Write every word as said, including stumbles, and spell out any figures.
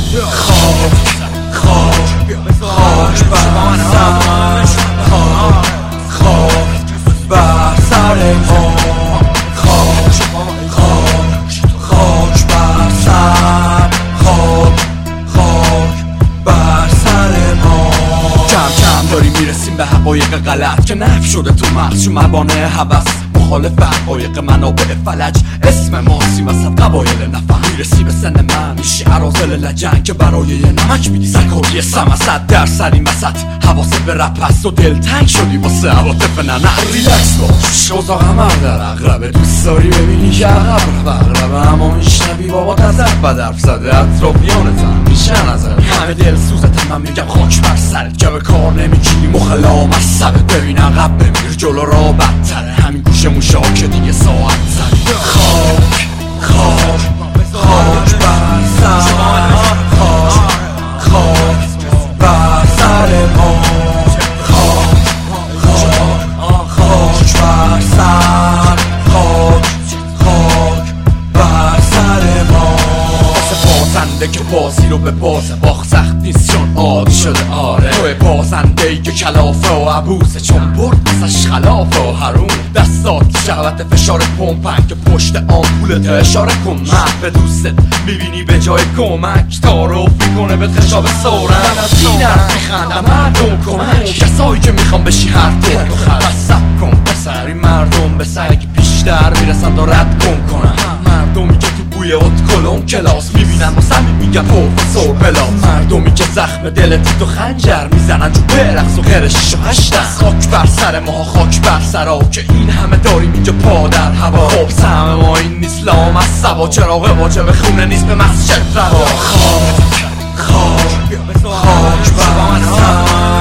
خاک خاک خاک بر سر، خاک خاک بر سر ما، خاک خاک خاک بر سر، خاک خاک بر سر ما. کم کم داریم میرسیم به حقایق غلط که نفی شده تو مغز چون موانع هوس، مخالف حقایق منابع فلج. اسم ما سیم وسط قبایل نفهم، میرسی به سن من میشی عراضل لجنگ که برای یه نمک میدی زکاری سمست در سریم وسط. حواست به رپ هست و دل تنگ شدی واسه عواطف نه نه ریلکس باش، اوضاع همه در اقربه. دوست داری ببینی که عقب رو بقربه، اما میشنوی بابا تزد بدرف زده اطرافیانتم میشن ازم. همه دل سوزتم من میگم خاک بر سرت که به کار نمیگیری مخلا مصبت. ببین عقب بمیر جلو را بدتره، همین گوش موشا که دیگه ساعت زد. خاک خاک خاک بر سر، خاک خاک بر سر ما، خاک خاک خاک بر سر، خاک خاک بر سر ما. واسه بازنده که بازی رو به باز باخت سخت نیست چون عادی شده. آره توی بازنده ای که کلافه و عبوسه چون برد ازش خلافه و حروم. دستات شهوت فشار پمپنگ که پشت آمپولت اشاره کن من به دوستت میبینی به جای کمک تعارف میکنه به خشاب سورن. این حرف میخندم مردم کمک کسایی که میخوام بشی هر دل تو خرسب کن پسر. این مردم به سعی بیشتر میرسن تا رد کن کنن. مردمی که تو بوی ات کلون کلاس میبینن با سمی میگن پروفسور بلاس. مردمی که زخم دلت تو خنجر میزنن جو برقص و غیر شیش و هشتن. خاک بر سر ما، خاک بر سرا که این همه داریم اینجا پا در هوا. خب سهم ما این نیست لام از سبا، چراغ واجب خونه نیست به مسجد روا. خاک خاک خاک بر سر،